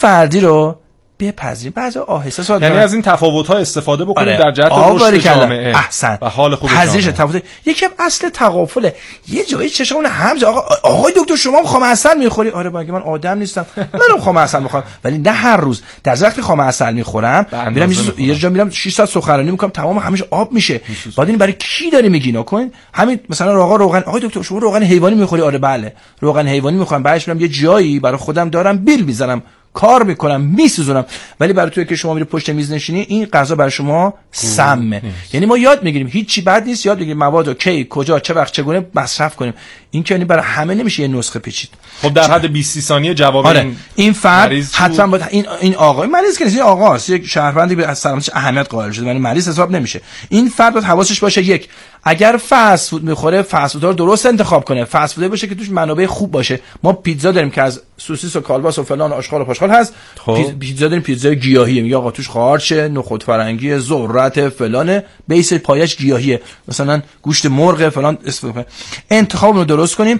فردی رو بپذیریم. بعضی آهسته ساده، یعنی از این تفاوت‌ها استفاده بکنیم در جهت رشد جامعه. احسن. و حال خوب پذیرش تفاوت یکی اصل تقافله. یه جایی چشمون همز آقای دکتر شما هم خام عسل میخوری؟ آره باگه من آدم نیستم، منم خام عسل میخورم، ولی نه هر روز. در وقتی خام عسل میخورم میرم یه جا میرم 6 ساعت سخنرانی میکنم، تمام همش آب میشه. بعد این برای کی داری میگی؟ نکن همین مثلا آقای دکتر شما روغن حیوانی میخوری؟ آره بله روغن حیوانی میخورم. بعدش میرم یه جایی برای خودم دارم بیل میزنم، کار میکنم، میسوزونم، ولی برای توی که شما میری پشت میز نشینی این غذا برای شما سمه. یعنی ما یاد میگیریم هیچی بد نیست، یاد میگیریم موادو کی کجا چه وقت چگونه مصرف کنیم. این که یعنی برای همه نمیشه یه نسخه پیچید. خب در حد 20 ثانیه جواب این فرد حتما باید این آقا مریض که نیست، این آقاست، یک شهروندی به سلامتش اهمیت قائل شده، یعنی مریض حساب نمیشه. این فرد باید حواسش باشه یک، اگر فست فود میخوره فست فودها رو درست انتخاب کنه. فست فود باشه که توش منابع خوب باشه. ما پیتزا داریم که از سوسیس و کالباس و فلان و آشغال و پاشغال هست. پیتزا داریم پیتزای گیاهیه، میگه آقا توش خارچه، نخود فرنگی، ذرت فلانه، بیس پایش گیاهیه، مثلا گوشت مرغ فلان استفاده. انتخاب رو درست کنیم.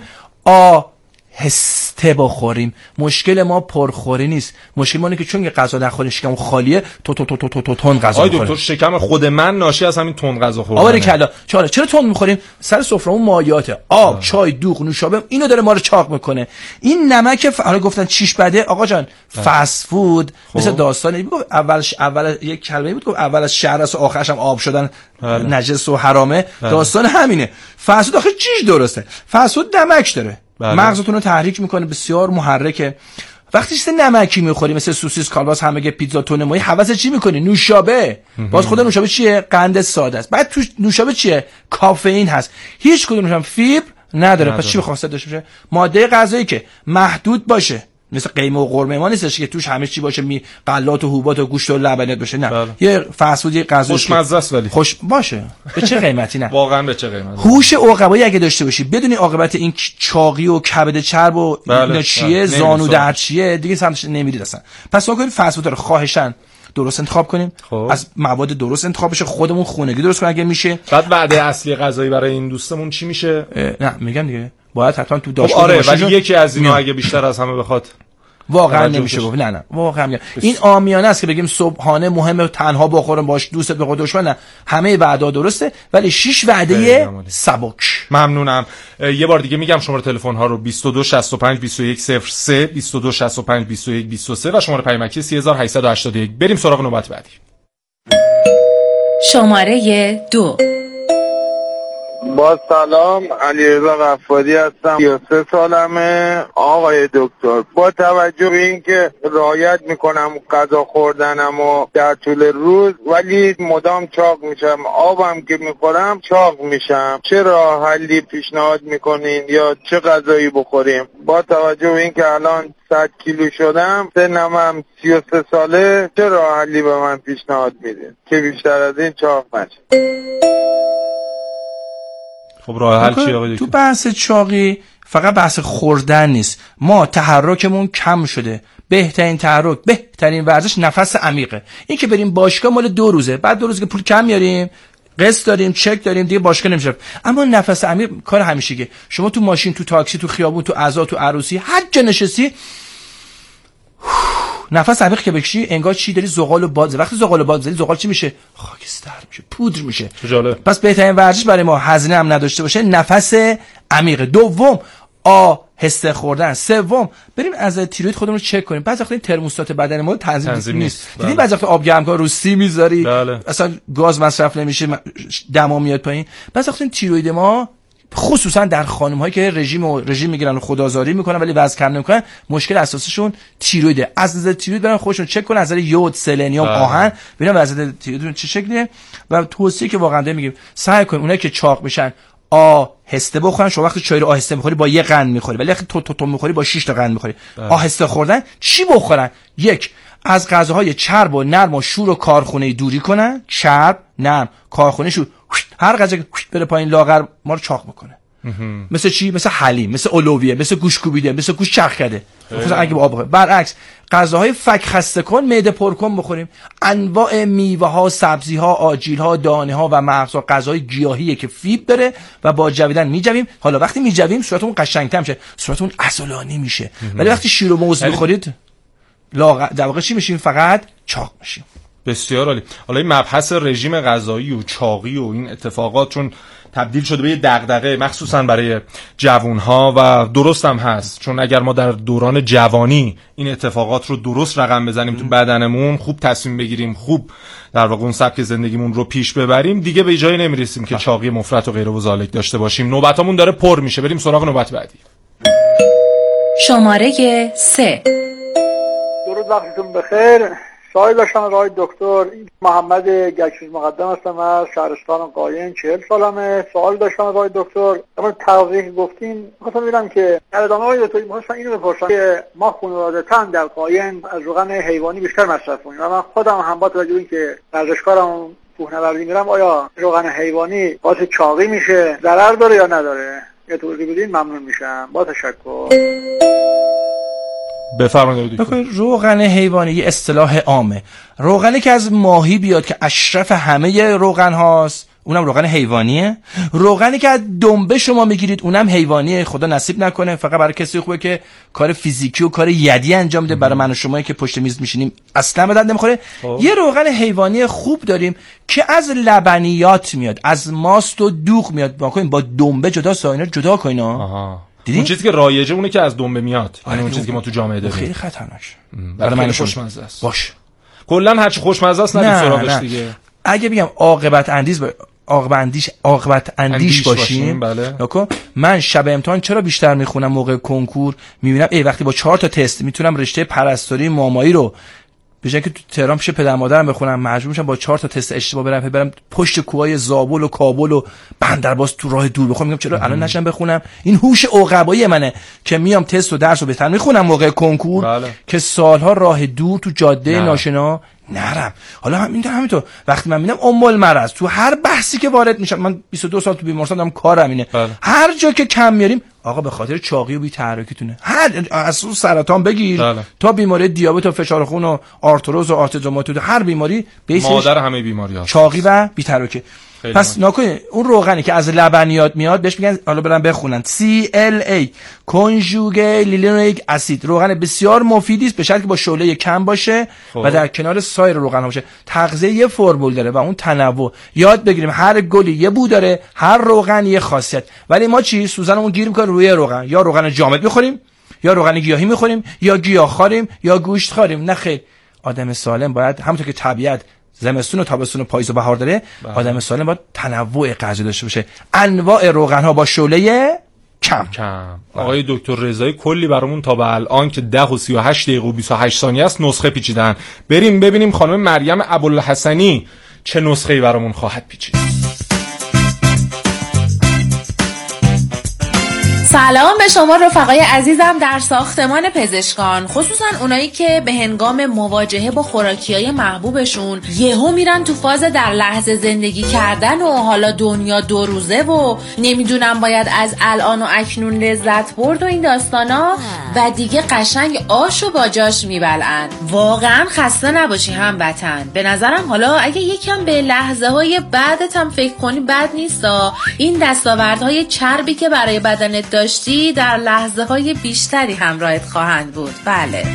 هسته بخوریم. مشکل ما پرخوری نیست، مشکل ما اینه که چون یه غذا نخوریم شکم خالیه تون غذا میخوریم. دکتر شکم خود من ناشی از همین تون غذا خوردنه. آره کلا چرا تون میخوریم؟ سر سفرهمون مایاته، آب چای دوغ نوشابه اینو داره ما رو چاق میکنه. این نمک حالا گفتن چیش بده آقا جان. فست فود مثل داستانی بود، اول یک کلمه بود گفت اول از شهر است و آخرش هم آب شدن نجس و حرامه. داستان همینه. فست فود آخه چیش درسته؟ فست فود نمک داره، مغزتون رو تحریک میکنه، بسیار محرکه. وقتی چیز نمکی میخوری مثل سوسیس کالباس همبرگر پیتزا تون ماهی حواس چی میکنی؟ نوشابه. باز خود نوشابه چیه؟ قند ساده است. بعد تو نوشابه چیه؟ کافئین هست. هیچ کدومش هم فیبر نداره. پس چی خاصیت داشته باشه؟ ماده غذایی که محدود باشه، مثل قیمه و قرمه ما نیستش که توش همه چی باشه، غلات و حبوبات و گوشت و لبنیات باشه. نه یه فست فود غذا خوشمزه است ولی خوش باشه. به چه قیمتی؟ نه واقعا به چه قیمتی؟ هوش عقبایی اگه داشته باشی بدونی عاقبت این چاقی و کبد چرب و اینا چیه، زانو درد چیه، دیگه سمتش نمیرید اصلا. پس ما کنیم فست فود رو خواهشاً درست انتخاب کنیم. از مواد درست انتخاب بشه، خودمون خونگی درست کنیم اگه میشه. بعد وعده اصلی غذایی برای این دوستمون چی میشه؟ نه میگم دیگه باید حتما تو داشته باشه. آره ولی یکی از اینا اگه بیشتر از همه بخواد واقعا نمیشه گفت. نه واقعا میگم این عامیانه است که بگیم صبحانه مهمه تنها بخورم باش دوستت به خود دشمن. نه همه وعده درسته ولی 6 وعده سبک. ممنونم. یه بار دیگه میگم شماره تلفن ها رو 22 65 21 03 22 65 21 23 و شماره پیامکی 3881. بریم سراغ نوبت بعدی. شماره 2. با سلام، علیرضا غفاری هستم، 33 سالمه. آقای دکتر با توجه به اینکه رعایت میکنم غذا خوردنم و در طول روز ولی مدام چاق میشم، آبم که میخورم چاق میشم، چه راه حلی پیشنهاد میکنین یا چه غذایی بخوریم؟ با توجه به اینکه الان 100 کیلو شدم، سنم هم 33 ساله، چه راه حلی به من پیشنهاد میدین که بیشتر از این چاق نشم؟ خب راه حل چیه آقای دکتر؟ تو بحث چاقی فقط بحث خوردن نیست. ما تحرکمون کم شده. بهترین تحرک، بهترین ورزش نفس عمیقه. این که بریم باشگاه مال 2 روزه، بعد 2 روز که پول کم میاریم، قسط داریم، چک داریم، دیگه باشگاه نمیشه. اما نفس عمیق کار همیشگیه. شما تو ماشین، تو تاکسی، تو خیابون، تو عزا، تو عروسی، هر جا نشستی نفس عمیق که بکشی انگار چی داری زغال و باد. وقتی زغال و باد زدی زغال چی میشه؟ خاکستر میشه، پودر میشه. جالب. پس بهترین ورزش برای ما هزینه هم نداشته باشه نفس عمیق. دوم آهسته خوردن. سوم بریم از تیروید خودمون رو چک کنیم. بعضی وقتا این ترموستات بدن ما تنظیم نیست. دیدین بعضی وقتا آب گرمکار رو 30 میذاری اصلا گاز مصرف نمیشه، دما میاد پایین. بعضی وقتا این تیروید ما خصوصا در خانم‌هایی که رژیم میگیرن و خودآزاری میکنن ولی وزن کم نمیکنن، مشکل اساسشون تیرویده. از نظر تیروید برن خودشون چک کنن، از نظر یود، سلنیوم، آهن، ببینن وضعیت تیرویدتون چه شکلیه. و توصیه که واقعا میگیم سعی کنیم اونایی که چاق میشن آهسته بخورن. شما وقتی چای رو آهسته میخوری با 1 قند میخوری، ولی وقتی تو میخوری با 6 تا قند میخوری. آهسته خوردن چی بخورن؟ 1 از غذاهای چرب و نرم و شور و کارخونه دوری کنن. چرب، نرم، کارخونه، شور. هر غذا که بره پایین لاغر ما رو چاق میکنه. مثل چی؟ مثل حلیم، مثل اولویه، مثل گوش کوبیده، مثل گوش چرخ کرده. مثلا اگه با آب بخوریم. برعکس غذاهای فک خسته کن، معده پر کن بخوریم. انواع میوه ها، سبزی ها، آجیل ها، دانه ها و مغزها غذای گیاهیه که فیبر داره و با جویدن میجویم. حالا وقتی میجویم صورتمون قشنگتر میشه، صورتمون عضلانی میشه. ولی وقتی شیر و موز میخورید در واقع چی میشیم؟ فقط چاق میشیم. بسیار عالی. حالا این مبحث رژیم غذایی و چاقی و این اتفاقات چون تبدیل شده به یه دغدغه مخصوصا برای جوانها و درست هم هست، چون اگر ما در دوران جوانی این اتفاقات رو درست رقم بزنیم تو بدنمون، خوب تصمیم بگیریم، خوب در واقع اون سبک زندگیمون رو پیش ببریم، دیگه به جایی نمیرسیم که چاقی مفرط و غیره و ذالک داشته باشیم. نوبتامون داره پر میشه، بریم سراغ نوبت بعدی. شماره 3. درود وقتتون بخیر. سوال داشتم آقای دکتر. محمد گلشوز مقدم هستم از شهرستان قایم، 40 سالمه. سوال داشتم آقای دکتر. اما تغذیه گفتین می‌خواستم ببینم که در ادامه آقای دکتر می‌خواستم اینو بپرسم که ما خانواده‌تن در قایم از روغن حیوانی بیشتر مصرف می‌کنیم و من خودم هم با توجه به اینکه ورزشکارم کوهنوردی میرم، آیا روغن حیوانی باعث چاقی میشه؟ ضرر داره یا نداره؟ یه توضیح بدین ممنون میشم. با تشکر. بفرمایید دکتر. روغن حیوانی یه اصطلاح عامه. روغنی که از ماهی بیاد که اشرف همه روغن هاست اونم روغن حیوانیه. روغنی که از دنبه شما میگیرید اونم حیوانیه. خدا نصیب نکنه، فقط برای کسی خوبه که کار فیزیکی و کار یدی انجام میده. برای من و شما که پشت میز میشینیم اصلا به درد نمیخوره. یه روغن حیوانی خوب داریم که از لبنیات میاد، از ماست و دوغ میاد. با دنبه جدا ساینا جدا کینا. اون چیزی که رایجه اونه که از دنبه میاد، یعنی اون چیزی که ما تو جامعه داریم. خیلی خطرناک. برای من خوشمزه است. باش. کلا هر چی خوشمزه است نریم سراغش دیگه. اگه بگم عاقبت اندیش باشیم، بله. من شب امتحان چرا بیشتر میخونم موقع کنکور؟ میبینم وقتی با 4 تا تست میتونم رشته پرستاری مامایی رو بجای که تو تهران پیش پدر مادرم بخونم، مجبور میشم با 4 تا تست اشتباه برم پشت کوههای زابل و کابل و بندرباس تو راه دور بخونم. میگم چرا الان نشم بخونم؟ این هوش عقبایی منه که میام تست و درس رو بهتر میخونم موقع کنکور. بله. که سالها راه دور تو جاده ناشنا نرم. حالا همینطور وقتی من میبینم المرض تو هر بحثی که وارد میشم، من 22 سال تو بیمارستان دارم کارم اینه. بله. هر جا که کم میاریم آقا به خاطر چاقی و بی تحرکیتونه، از سرطان بگیر تا بیماری دیابت و فشار خون و آرتروز و آرتریت، هر بیماری بیسش مادر همه بیماری‌ها چاقی و بی تحرکی. پس ناکنه اون روغنی که از لبنیات میاد بهش میگن، حالا برام بخونن، CLA کنژوگه لینولیک اسید. روغن بسیار مفیدی است به شرطی که با شعله کم باشه و در کنار سایر روغن ها باشه. تغذیه یه فرمول داره و اون تنوع. یاد بگیریم هر گلی یه بو داره، هر روغن یه خاصیت. ولی ما چی سوزنمون گیر میکنه روی روغن، یا روغن جامد میخوریم یا روغن گیاهی میخوریم یا گیاهخواریم یا گوشت خوریم. نه خیر، آدم سالم باید همونطور که طبیعت زمستون و تابستون و پاییز و بهار داره، آدم سالم باید تنوع غذایی داشته باشه. انواع روغن ها با شعله کم. آقای دکتر رضایی کلی برامون تا به الان که 10 و 38 دقیقه و 28 ثانیه است نسخه پیچیدن. بریم ببینیم خانم مریم ابوالحسنی چه نسخه‌ای برامون خواهد پیچید. سلام به شما رفقای عزیزم در ساختمان پزشکان، خصوصا اونایی که به هنگام مواجهه با خوراکیای محبوبشون یهو میرن تو فاز در لحظه زندگی کردن و حالا دنیا 2 روزه و نمیدونم باید از الان و اکنون لذت برد و این داستانا و دیگه قشنگ آشو با جاش میبلعن. واقعا خسته نباشی هموطن. به نظرم حالا اگه یکم به لحظه های بعدت هم فکر کنی بد نیستا. این دستاوردهای چربی که برای بدنت داشتی در لحظه های بیشتری همراهت خواهند بود. بله.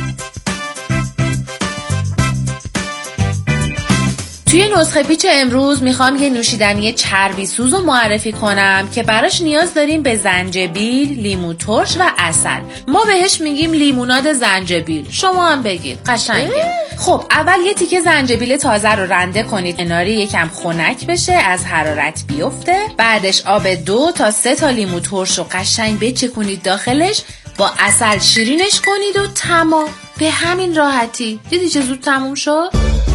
توی نسخه پیچ امروز میخوام یه نوشیدنی چربی سوز رو معرفی کنم که براش نیاز داریم به زنجبیل، لیمو ترش و عسل. ما بهش میگیم لیموناد زنجبیل، شما هم بگید، قشنگه. خب اول یه تیکه زنجبیل تازه رو رنده کنید کناری، یکم خنک بشه، از حرارت بیفته. بعدش آب 2 تا 3 تا لیمو ترش رو قشنگ بچکونید داخلش، با عسل شیرینش کنید و تمام. به همین راحتی. دیدی چه زود تموم شد؟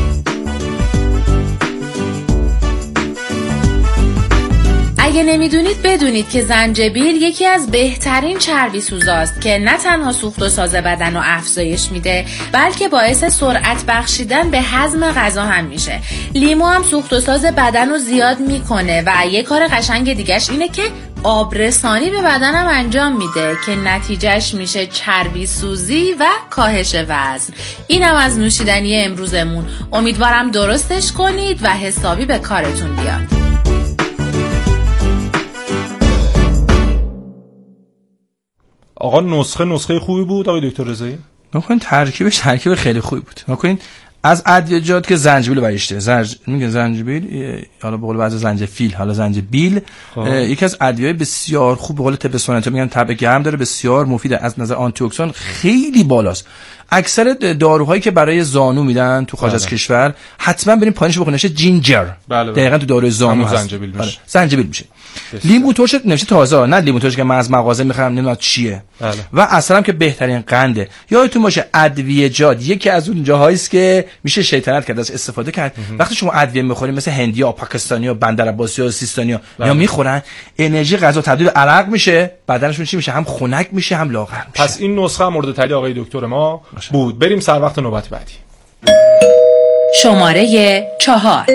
اگه نمیدونید بدونید که زنجبیل یکی از بهترین چربی سوزاست که نه تنها سوخت و ساز بدن رو افزایش میده، بلکه باعث سرعت بخشیدن به هضم غذا هم میشه. لیمو هم سوخت و ساز بدن رو زیاد میکنه و یه کار قشنگ دیگهش اینه که آبرسانی به بدنم انجام میده که نتیجهش میشه چربی سوزی و کاهش وزن. اینم از نوشیدنی امروزمون. امیدوارم درستش کنید و حسابی به کارتون بیاد. آقا نسخه خوبی بود آقای دکتر رضایی؟ نکنین ترکیبش ترکیب خیلی خوبی بود. نکنین از ادویه‌جات که زنجبیل برشته میگن زنجبیل، حالا به قول بعضی زنجفیل، حالا زنجبیل یکی از ادویه بسیار خوب به قول طب سنتی میگن تب گرم داره، بسیار مفیده، از نظر آنتی اکسیدان خیلی بالاست. اکثر داروهایی که برای زانو میدن تو خارج از کشور حتما بریم پایینش بخونید نوشته جینجر. دقیقاً تو داروی زانو هست. زنجبیل میشه. لیمو ترش نوشته تازه، نه لیمو ترش که من از مغازه میخرم نمیدونم چیه. و اصلا که بهترین قنده. یادتون باشه ادویه‌جات یکی از اون جاهایی است که میشه شیطنت کرد، از استفاده کرد. وقتی شما ادویه میخورید مثل هندی‌ها، پاکستانی‌ها، بندرعباسی‌ها، سیستانی‌ها یا میخورن، انرژی غذا تبدیل به عرق میشه، بدنشون چی میشه؟ هم خنک میشه هم لاغر میشه. پس این نسخه مورد تایید آقای دکتر ما بود. بریم سر وقت نوبت بعدی. شماره 4.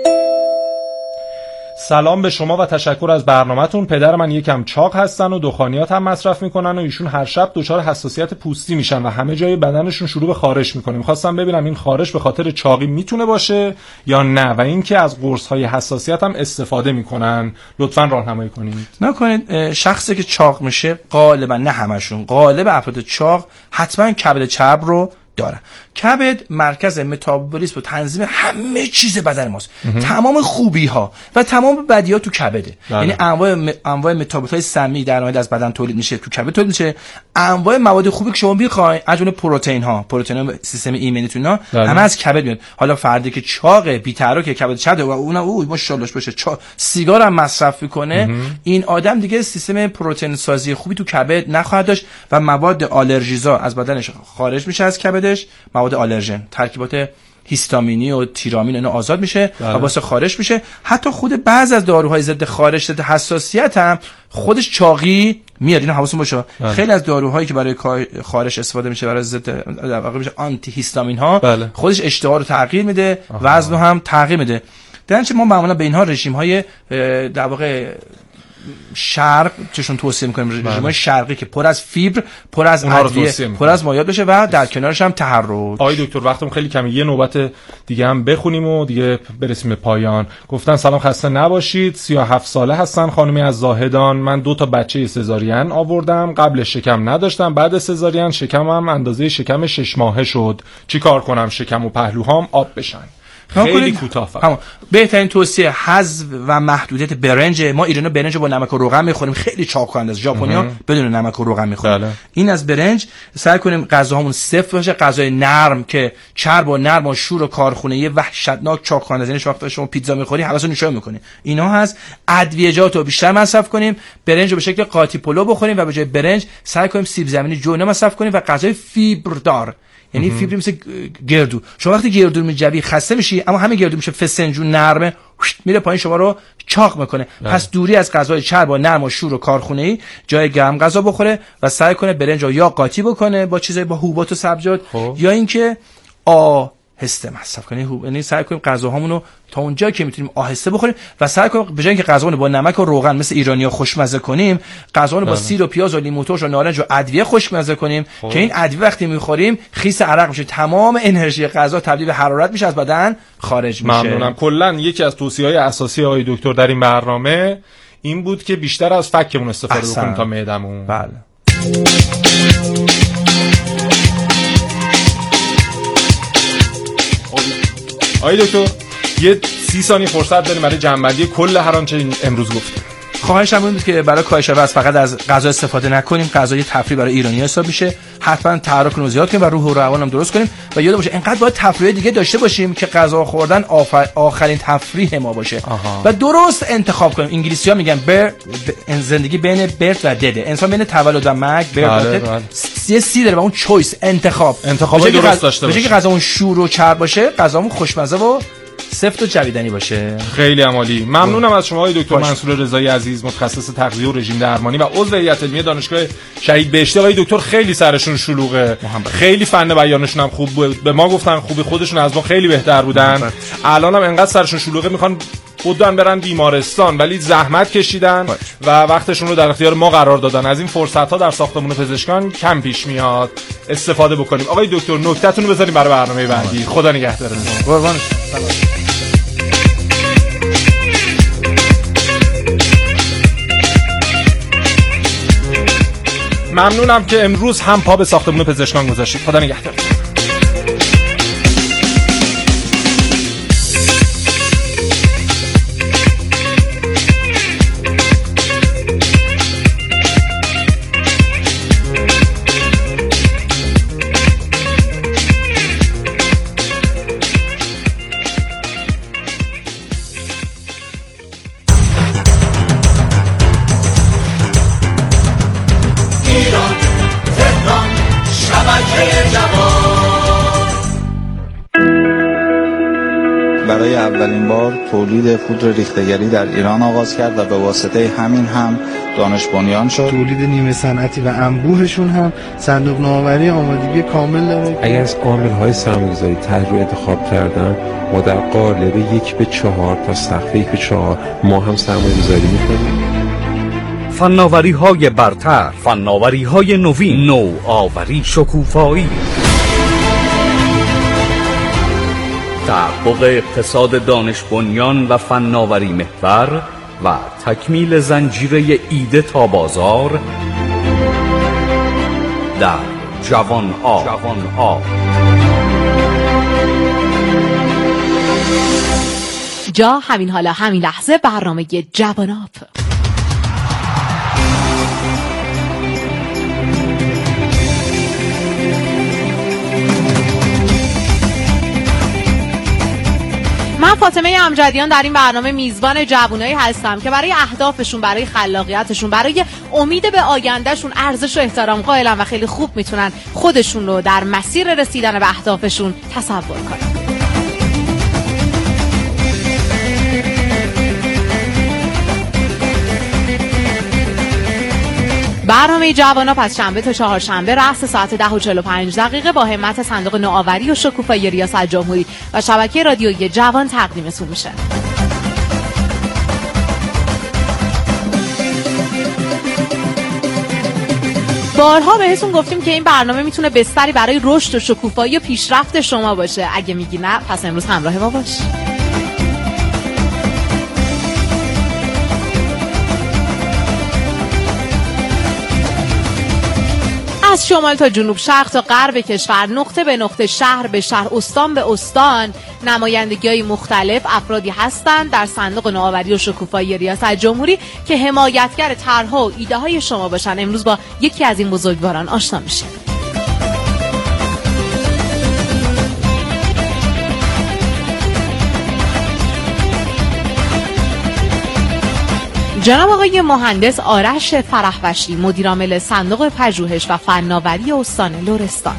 سلام به شما و تشکر از برنامه‌تون. پدر من یکم چاق هستن و دخانیات هم مصرف میکنن و ایشون هر شب دچار حساسیت پوستی میشن و همه جای بدنشون شروع به خارش میکنه. می‌خواستم ببینم این خارش به خاطر چاقی میتونه باشه یا نه و اینکه از قرص‌های حساسیت هم استفاده میکنن. لطفاً راهنمایی کنید. نکنید شخصی که چاق میشه غالبا، نه همشون، غالب افراد چاق حتما کبد چرب رو داره. کبد مرکز متابولیسم و تنظیم همه چیز بدن ماست. تمام خوبی ها و تمام بدی ها تو کبده. یعنی انواع متابولیت های سمی در نهایت از بدن تولید میشه، تو کبد تولید میشه. انواع مواد خوبی که شما میخواین از جمله پروتئین ها سیستم ایمنیتون ها همه از کبد میاد. حالا فردی که چاقه، بی‌تحرکه، کبد چرب و اونم ماشاءالله باشه سیگار هم مصرف میکنه، این آدم دیگه سیستم پروتئین سازی خوبی تو کبد نخواهد داشت و مواد آلرژیزا از بدنش خارج میشه از کبدش، مواد آلرژن، ترکیبات هیستامینی و تیرامین اینا آزاد میشه و واسه خارش میشه. حتی خود بعض از داروهای ضد خارش، ضد حساسیت هم خودش چاقی میاد. اینا حواستون باشه. خیلی از داروهایی که برای خارش استفاده میشه، برای ضد در واقع میشه آنتی هیستامین ها، خودش اشتها رو تغییر میده، وزن رو هم تغییر میده. درنچه ما معمولا به اینها رژیم های در واقع شرق چشون توصیه میکنیم، رژیم‌های شرقی که پر از فیبر، پر از ادویه، پر از مایعات بشه و در کنارش هم تحرک. آقای دکتر وقتم خیلی کمه، یه نوبت دیگه هم بخونیم و دیگه برسیم به پایان. گفتن سلام، خسته نباشید. 37 ساله هستن، خانمی از زاهدان. من 2 تا بچه سزارین آوردم. قبل شکم نداشتم، بعد سزارین شکمم اندازه شکم 6 ماهه شد. چیکار کنم شکم و پهلوهام آب بشن؟ خیلی کوتاه. بهترین توصیه حذف و محدودیت برنج. ما ایرانی برنج با نمک و روغن میخوریم، خیلی چاق کننده. ژاپنیا بدون نمک و روغن میخورن. این از برنج. سعی کنیم غذاهامون سفت باشه، غذای نرم که چرب و نرم و شور و کارخونه‌ای وحشتناک چاق کننده. یعنی وقتی شما پیتزا میخوری حواستون نشون میکنه. اینا هست. ادویه‌جات رو بیشتر مصرف کنیم، برنج رو به شکل قاطی پلو بخوریم و به جای برنج سعی کنیم سیب زمینی جونه مصرف کنیم و غذای فیبر دار. یعنی فیبر مثل گردو. شما وقتی گردو میجوی خسته میشی، اما همین گردو میشه فسنجون نرمه میره پایین، شما رو چاق میکنه. پس دوری از غذای چرب و نرم و شور و کارخونه‌ای، جای گرم غذا بخوره و سعی کنه برنج رو یا قاطی بکنه با چیزای با حبوبات و سبزیجات یا اینکه آهسته مصرف کنیم. یعنی سعی کنیم غذاهامون رو تا اونجا که میتونیم آهسته بخوریم و سعی کنیم به جای اینکه غذامون با نمک و روغن مثل ایرانی‌ها خوشمزه کنیم، غذامون با سیر و پیاز و لیمو ترش و نارنج و ادویه خوشمزه کنیم که این ادویه وقتی میخوریم خیس عرق میشه، تمام انرژی غذا تبدیل به حرارت میشه، از بدن خارج میشه. ممنونم. کلا یکی از توصیه‌های اساسی آقای دکتر در این برنامه این بود که بیشتر از فکمون استفاده بکنیم تا معدمون. بله. آقای دکتر یه 30 ثانیه فرصت داریم برای جمع‌بندی کل هر آنچه امروز گفتیم. خواهشم این بود که برای کاهش وزن فقط از غذا استفاده نکنیم. غذای تفریح برای ایرانی حساب میشه. حتما تحرک رو زیاد کنیم و روح و روان هم درست کنیم و یاد باشه اینقدر باید تفریح دیگه داشته باشیم که غذا خوردن آخرین تفریح ما باشه. و درست انتخاب کنیم. انگلیسی‌ها میگن زندگی بین برد و دده. انسان بین تولد و مرگ برد یه سی داره و اون چویس انتخاب درست داشته باشه. که غذامون شور و چرب باشه، غذامون خوشمزه و سفت و جویدنی باشه. خیلی عالی. ممنونم از شما آقای دکتر منصور رضایی عزیز، متخصص تغذیه و رژیم درمانی و عضو هیئت علمی دانشگاه شهید بهشتی. آقای دکتر خیلی سرشون شلوغه، خیلی فن بیانشون هم خوب بود. به ما گفتن خوبی، خودشون از ما خیلی بهتر بودن. الان هم انقدر سرشون شلوغه میخوان خودن برن بیمارستان، ولی زحمت کشیدن و وقتشون رو در اختیار ما قرار دادن. از این فرصت‌ها در ساختمان پزشکان کم پیش میاد، استفاده بکنیم. آقای دکتر نکته‌تون رو بذاریم برای برنامه بعدی. خدا نگهدارتون. قربانش. ممنونم که امروز هم پا به ساختمون پزشکان گذاشتید. خدا نگهدار. برای اولین بار تولید پودر ریختگری در ایران آغاز کرد و به واسطه همین هم دانش بنیان شد. تولید نیمه صنعتی و انبوهشون هم صندوق نوآوری آمادگی کامل داره. اگر از عامل‌های سرمایه‌گذاری طرح رو انتخاب کردن، ما در قالب 1:4 تا سقف 1:4 ما هم سرمایه‌گذاری می‌کنیم. فناوری‌های برتر، فناوری‌های نوین، نوآوری، شکوفایی، تحقق اقتصاد دانش بنیان و فناوری محور و تکمیل زنجیره ایده تا بازار در جوان آب. جا همین حالا همین لحظه برنامه جوان آب. من فاطمه امجدیان در این برنامه میزبان جوانایی هستم که برای اهدافشون، برای خلاقیتشون، برای امید به آیندهشون ارزش و احترام قائلن و خیلی خوب میتونن خودشون رو در مسیر رسیدن به اهدافشون تصور کنن. برنامه جوانا پس شنبه تا چهارشنبه رأس ساعت 10:45 با همت صندوق نوآوری و شکوفایی ریاست جمهوری و شبکه رادیویی جوان تقدیمتون میشه. بارها بهتون گفتیم که این برنامه میتونه بستری برای رشد و شکوفایی و پیشرفت شما باشه. اگه میگی نه، پس امروز همراه ما باش. از شمال تا جنوب، شرق تا غرب کشور، نقطه به نقطه، شهر به شهر، استان به استان، نمایندگی‌های مختلف افرادی هستند در صندوق نوآوری و شکوفایی ریاست جمهوری که حمایتگر طرح‌ها و ایده‌های شما باشن. امروز با یکی از این بزرگواران آشنا میشیم. جناب آقای مهندس آرش فرحوشی، مدیرعامل صندوق پژوهش و فناوری استان لرستان.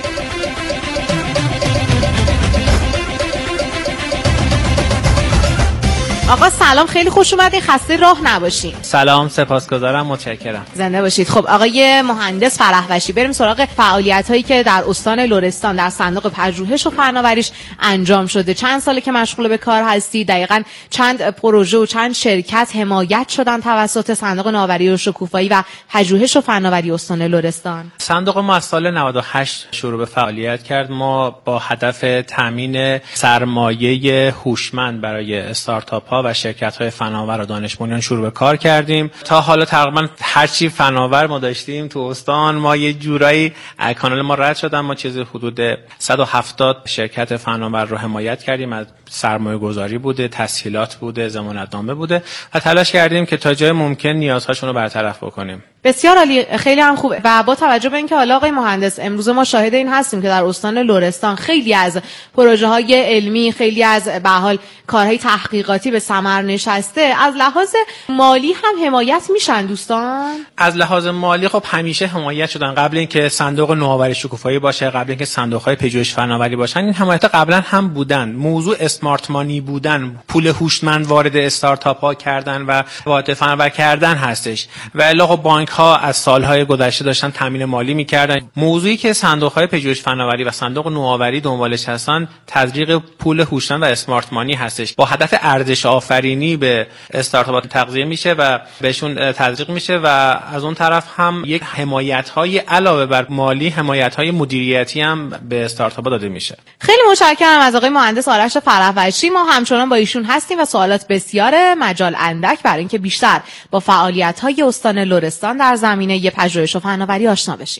آقا سلام، خیلی خوش اومدین، خسته راه نباشین. سلام، سپاسگزارم، متشکرم. زنده باشید. خب آقای مهندس فرحوشی، بریم سراغ فعالیت‌هایی که در استان لرستان در صندوق پژوهش و فناوریش انجام شده. چند ساله که مشغول به کار هستی؟ دقیقاً چند پروژه و چند شرکت حمایت شدن توسط صندوق نوآوری و شکوفایی و پژوهش و فناوری استان لرستان؟ صندوق ما از سال 98 شروع به فعالیت کرد. ما با هدف تامین سرمایه هوشمند برای استارتاپ‌ها و شرکت‌های فناور و دانش بنیان شروع به کار کردیم. تا حالا تقریبا هر چی فناور ما داشتیم تو استان، ما یه جورایی کانال ما رد شدن. ما چیزی حدود 170 شرکت فناور رو حمایت کردیم. از سرمایه گذاری بوده، تسهیلات بوده، ضمانتنامه بوده و تلاش کردیم که تا جای ممکن نیازهاشون رو برطرف بکنیم. بسیار عالی، خیلی هم خوبه. و با توجه به اینکه حالا آقای مهندس امروز ما شاهد این هستیم که در استان لرستان خیلی از پروژه های علمی، خیلی از به حال کارهای تحقیقاتی به ثمر نشسته، از لحاظ مالی هم حمایت میشن دوستان؟ از لحاظ مالی خب همیشه حمایت شدن. قبل اینکه صندوق نوآوری شکوفایی باشه، قبل اینکه صندوق‌های پژوهش فناوری باشن، این حمایت قبلا هم بودن. موضوع اسمارت مانی بودن، پول هوشمند وارد استارتاپ‌ها کردن و وارد فناوری کردن هستش. و الا خب بانک‌ها از سال‌های گذشته داشتن تامین مالی می‌کردن. موضوعی که صندوق‌های پژوهش فناوری و صندوق نوآوری دنبالش هستن، تزریق پول هوشمند و اسمارت مانی هستش. با هدف ارزش آفرینی به استارتاپ‌ها تغذیه میشه و بهشون تزریق میشه و از اون طرف هم یک حمایت‌های علاوه بر مالی، حمایت‌های مدیریتی هم به استارتاپ‌ها داده میشه. خیلی متشکرم از آقای مهندس آرش فرحوشی. ما همچنان با ایشون هستیم و سوالات بسیار، مجال اندک برای اینکه بیشتر با فعالیت‌های استان لرستان در در زمینه پژوهش و فناوری آشنا بشیم.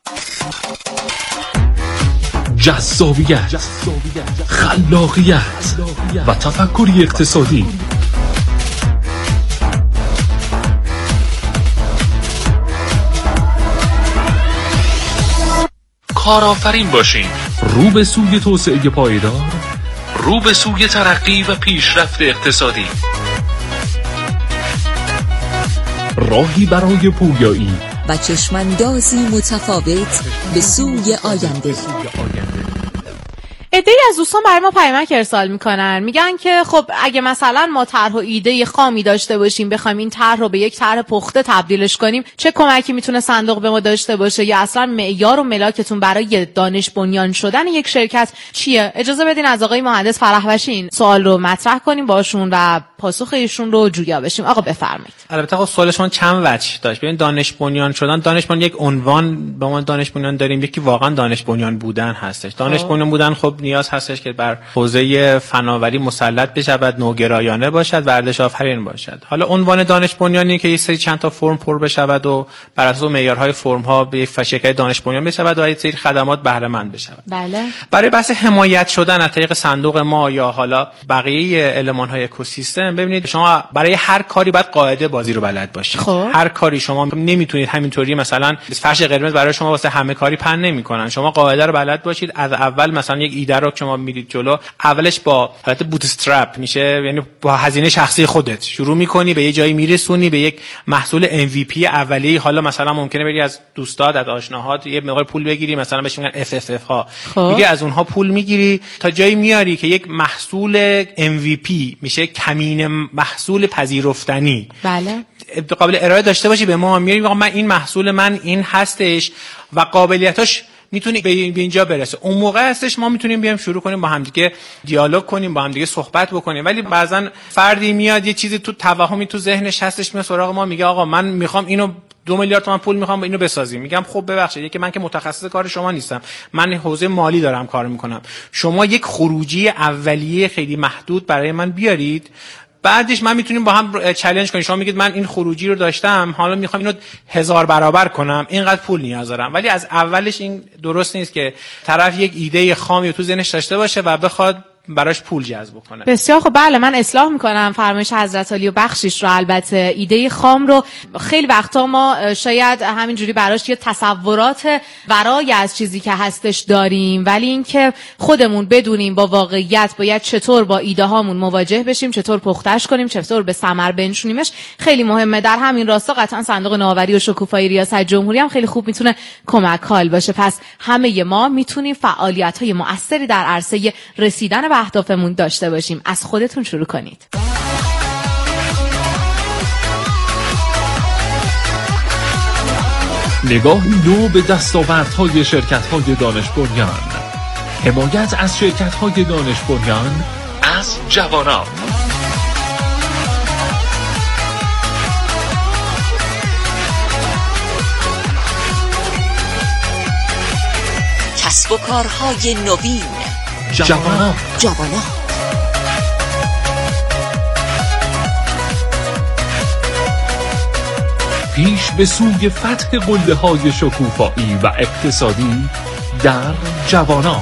جذابیت، خلاقیت و تفکری اقتصادی. کارآفرین باشین، رو به سوی توسعه پایدار، رو به سوی ترقی و پیشرفت اقتصادی. راهی برای پویایی و چشماندازی متفاوت به سوی آینده. عده‌ای از دوستان برای ما پیامک ارسال میکنن، میگن که خب اگه مثلا ما طرح و ایده خامی داشته باشیم، بخوایم این طرح رو به یک طرح پخته تبدیلش کنیم، چه کمکی میتونه صندوق به ما داشته باشه، یا اصلا معیار و ملاکتون برای دانش بنیان شدن یک شرکت چیه؟ اجازه بدین از آقای مهندس فرحوشی این سوال رو مطرح کنیم باشون و پاسخ ایشون رو جویا بشیم. آقا بفرمایید. البته خب سوال شما چند وجه داشت. ببین دانش بنیان شدن، دانش بنیان یک عنوان به ما دانش بنیان داریم، یکی واقعا دانش بنیان بودن هستش. دانش بنیان بودن خب نیاز هستش که بر حوزه فناوری مسلط بشود، نوگرایانه باشد، ورزش آفرین باشد. حالا عنوان دانش بنیانی که یه سری چند تا فرم پر بشود و بر اساس معیارهای فرم ها به یک شرکت دانش بنیان بشود و یک سری خدمات بهره مند بشود. بله. برای بحث حمایت شدن از طریق صندوق ما یا حالا بقیه المان های اکوسیستم، ببینید شما برای هر کاری باید قاعده بازی رو بلد باشید. هر کاری شما نمیتونید همینطوری مثلا فرش قرمز برای شما واسه همه کاری پن نمیکنن. شما قاعده رو بلد باشید. از اول مثلا یک ایده رو شما میرید جلو، اولش با حالت بوت استرپ میشه، یعنی با هزینه شخصی خودت شروع میکنی، به یه جایی میرسونی، به یک محصول MVP اولیه. حالا مثلا ممکنه بری از دوستات، از آشناهات یه مقدار پول بگیری، مثلا بهش میگن FFF ها، میگی از اونها پول میگیری تا جایی میاری که یک محصول MVP میشه، کمین محصول پذیرفتنی. بله. قابل ارائه داشته باشی به ما، میگی من این محصول من این هستش و قابلیتاش میتونی به اینجا برسه. اون موقع هستش ما میتونیم بیایم شروع کنیم با همدیگه دیالوگ کنیم، با همدیگه صحبت بکنیم. ولی بعضن فردی میاد یه چیزی تو توهمی تو ذهنش هستش، میاد سراغ ما میگه آقا من میخوام اینو 2 میلیارد تومان پول میخوام اینو بسازیم. میگم خب ببخشید که من که متخصص کار شما نیستم، من حوزه مالی دارم کار میکنم، شما یک خروجی اولیه خیلی محدود برای من بیارید، بعدش من میتونیم با هم چالش کنیم. شما میگید من این خروجی رو داشتم، حالا میخوام اینو 1000 برابر کنم، اینقدر پول نیاز دارم. ولی از اولش این درست نیست که طرف یک ایده خامی رو تو ذهنش داشته باشه و بخواد براش پول جذب کنه. بسیار خب. بله، من اصلاح میکنم فرمایش حضرت علی و بخشش رو. البته ایده خام رو خیلی وقتا ما شاید همینجوری براش یه تصورات ورای از چیزی که هستش داریم، ولی اینکه خودمون بدونیم با واقعیت باید چطور با ایده هامون مواجه بشیم، چطور پختش کنیم، چطور به ثمر بنشونیمش خیلی مهمه. در همین راستا قطعا صندوق نوآوری و شکوفایی ریاست جمهوری هم خیلی خوب میتونه کمک حال باشه. پس همه ما میتونیم فعالیت‌های مؤثری در عرصه رسیدن به اهدافمون داشته باشیم. از خودتون شروع کنید. نگاهی نو به دستاوردهای شرکت‌های دانش بنیان. حمایت از شرکت‌های دانش بنیان از جوانان. کسب و کارهای نوین. جوانان. پیش به سوی فتح قله‌های شکوفایی و اقتصادی در جوانان.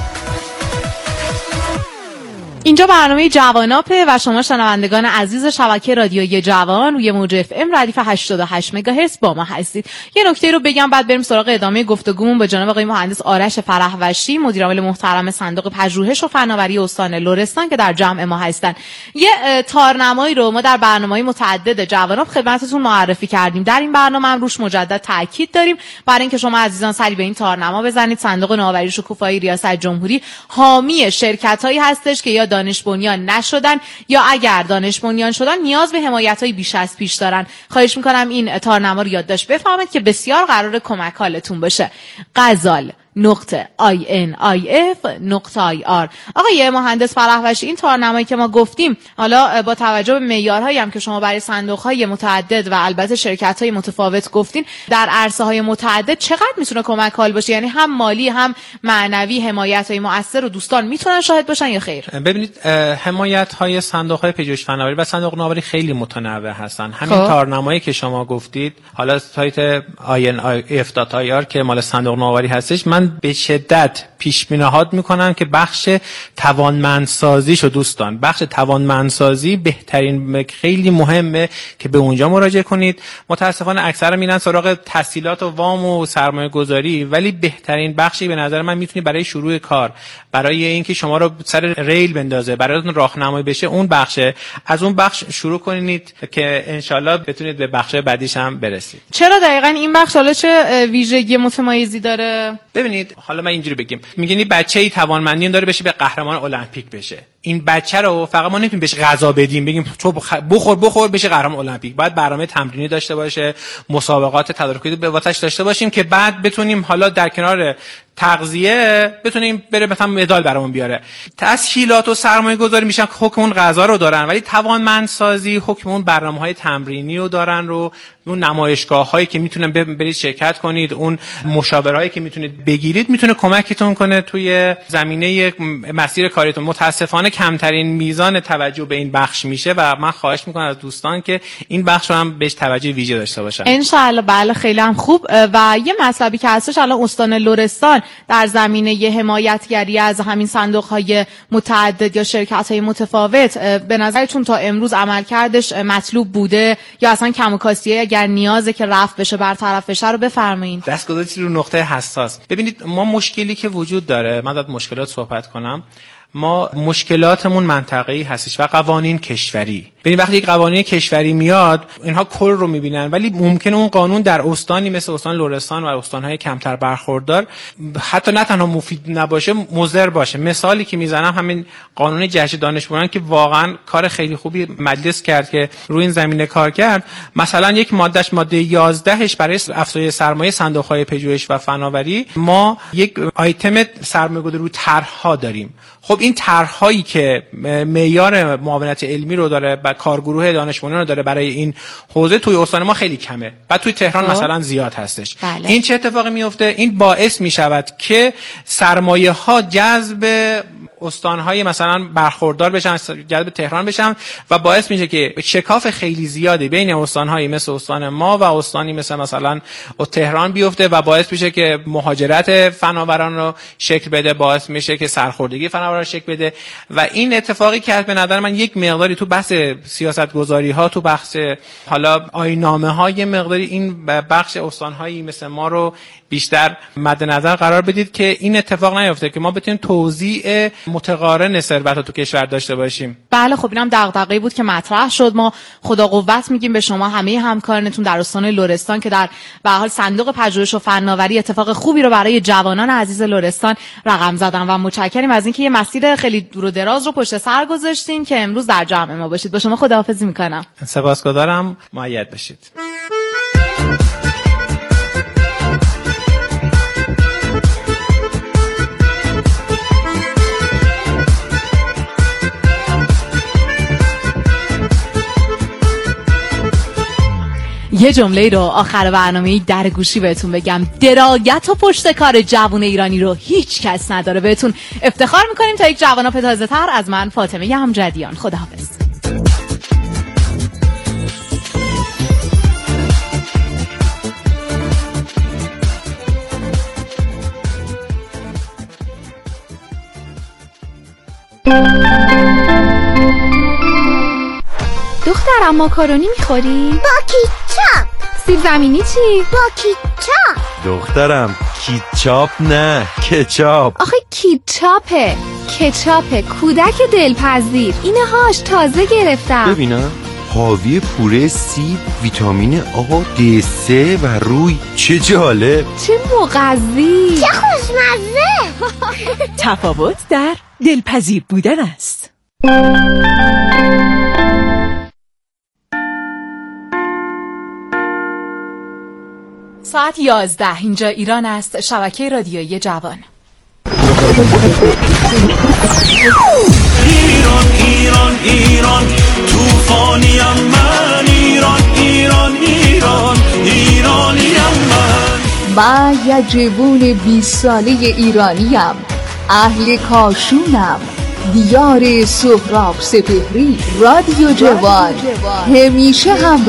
اینجا برنامه جواناپه و شما شنوندگان عزیز شبکه رادیویی جوان روی موج FM ردیف 88 مگاهرتز با ما هستید. یه نکته رو بگم بعد بریم سراغ ادامه گفتگومون با جناب آقای مهندس آرش فرحوشی، مدیر عامل محترم صندوق پژوهش و فناوری استان لرستان که در جمع ما هستن. یه تارنمایی رو ما در برنامه‌های متعدد جواناپ خدمتتون معرفی کردیم. در این برنامه هم روش مجدد تاکید داریم برای اینکه شما عزیزان سری به این تارنما بزنید. صندوق نوآوری شکوفایی ریاست جمهوری حامی شرکت‌هایی هستش که یا دانش بنیان نشدن یا اگر دانش بنیان شدن نیاز به حمایت‌های بیش از پیش دارن. خواهش می‌کنم این تارنما رو یادداشت بفرمایید که بسیار قراره کمک حالتون باشه. غزال آقای مهندس فرحوشی، این تارنمایی که ما گفتیم حالا با توجه به معیارهایی هم که شما برای صندوق‌های متعدد و البته شرکت‌های متفاوت گفتین، در عرصه‌های متعدد چقدر میتونه کمک حال باشه؟ یعنی هم مالی هم معنوی، حمایت‌های مؤثر و دوستان میتونن شاهد باشن یا خیر؟ ببینید حمایت‌های صندوق‌های پژوهش فناوری و صندوق نوآوری خیلی متنوع هستن. همین تارنمایی که شما گفتید، حالا سایت inif.ir که مال صندوق نوآوری هستش، من به شدت پیش پیشنهاد میکنم که بخش توانمندسازیشو دوستان، بخش توانمندسازی بهترین، خیلی مهمه که به اونجا مراجعه کنید. متاسفانه اکثرا میرن سراغ تسهیلات و وام و سرمایه گذاری، ولی بهترین بخشی به نظر من میتونی برای شروع کار، برای اینکه شما رو سر ریل بندازه، برایتون راهنمایی بشه، اون بخشه. از اون بخش شروع کنید که انشالله بتونید به بخش بعدیش هم برسید. چرا دقیقاً این بخش حالا چه ویژگی متمایزی داره؟ ببینید حالا من اینجوری بگم، میگین بچه‌ای توانمندی داره بشه به قهرمان المپیک بشه. این بچه رو فقط ما نمیتونیم بهش غذا بدیم بگیم تو بخور بشه قهرمان المپیک. باید برنامه تمرینی داشته باشه، مسابقات تدارکاتی به واسش داشته باشیم که بعد بتونیم حالا در کنار تغذیه بتونیم بره مثلا مدال برامون بیاره. تسهیلات و سرمایه گذاری میشن حکم اون غذا رو دارن، ولی توانمندسازی حکم اون برنامه‌های تمرینی رو دارن، رو اون نمایشگاه‌هایی که میتونن برید شرکت کنید، اون مشاورهایی که میتونید بگیرید، میتونه کمکتون کنه توی زمینه مسیر کاریتون. متاسفانه کمترین میزان توجه به این بخش میشه و من خواهش میکنم از دوستان که این بخش رو هم بهش توجه ویژه داشته باشن. ان شاء الله. بله خیلی هم خوب. و یه مطلبی که هستش، الان استان لرستان در زمینه حمایتگری از همین صندوق‌های متعدد یا شرکت‌های متفاوت، به نظرتون تا امروز عملکردش مطلوب بوده یا اصلا کم و کاستیه؟ اگر نیازه که رفع بشه، برطرف بشه رو بفرمایید. دست گذاشتید رو نقطه حساس. ببینید ما مشکلی که وجود داره، من از مشکلات صحبت کنم، ما مشکلاتمون منطقه‌ای هستش و قوانین کشوری. ببین وقتی یک قوانین کشوری میاد، اینها کل رو میبینن، ولی ممکنه اون قانون در استانی مثل استان لرستان و استان‌های کمتر برخوردار حتی نه تنها مفید نباشه، مضر باشه. مثالی که میزنم همین قانون جهش دانش بنیان که واقعا کار خیلی خوبی مجلس کرد که روی این زمینه کار کرد. مثلا یک مادهش، ماده 11ش برای افزایش سرمایه صندوق‌های پژوهش و فناوری، ما یک آیتم سرمایه‌گذاری رو طرح‌ها داریم. خب این طرح‌هایی که معیار معاونت علمی رو داره و کارگروه دانش بنیان رو داره برای این حوزه، توی استان ما خیلی کمه. بعد توی تهران مثلا زیاد هستش. بله. این چه اتفاقی میفته؟ این باعث میشود که سرمایه‌ها جذب استان‌های مثلا برخوردار بشن، جذب تهران بشن و باعث میشه که شکاف خیلی زیادی بین استان‌هایی مثل استان ما و استانی مثلا تهران بیفته و باعث میشه که مهاجرت فناوران رو شکل بده، باعث میشه که سرخوردگی فناوران رو شکل بده. و این اتفاقی که به نظر من یک مقداری تو بحث سیاست‌گذاری‌ها، تو بحث حالا آیین‌نامه‌ها، یه مقداری این بخش استان‌هایی مثل ما رو بیشتر مد نظر قرار بدید که این اتفاق نیفته، که ما بتونیم توزیع متقارن ثروت رو تو کشور داشته باشیم. بله خب اینم دغدغه‌ای بود که مطرح شد. ما خدا قوت میگیم به شما همه همکارانتون در استان لرستان که در به حال صندوق پژوهش و فناوری اتفاق خوبی رو برای جوانان عزیز لرستان رقم زدن و متشکریم از اینکه یه مسیر خیلی دور و دراز رو پشت سر گذاشتین که امروز در جمع ما باشید. با شما خداحافظی میکنم. سپاسگزارم. مؤید باشید. یه جمله رو آخر برنامه در گوشی بهتون بگم، درایت و پشت کار جوان ایرانی رو هیچ کس نداره. بهتون افتخار میکنیم. تا یک جواناب تازه تر، از من فاطمه امجدیان، خداحافظ. دخترم ماکارونی میخوری؟ با کیچاپ. سیب زمینی چی؟ با کیچاپ. دخترم کیچاپ نه کچاپ. آخه کیچاپه، کچاپه، کودک دلپذیر. اینه هاش تازه گرفتم. ببینم. حاوی پوره سیب، ویتامین آ، D3 و روی. چه جالب، چه مغذی، چه خوشمزه. تفاوت در دلپذیر بودن است. ساعت 11 اینجا ایران است، شبکه رادیویی جوان. ایران ایران ایران توفانیم من، ایران ایران ایران ایرانیم من یه جوون 20 ساله ایرانیم، اهل کاشونم، دیار سهراب سپهری، رادیو جوان همیشه هم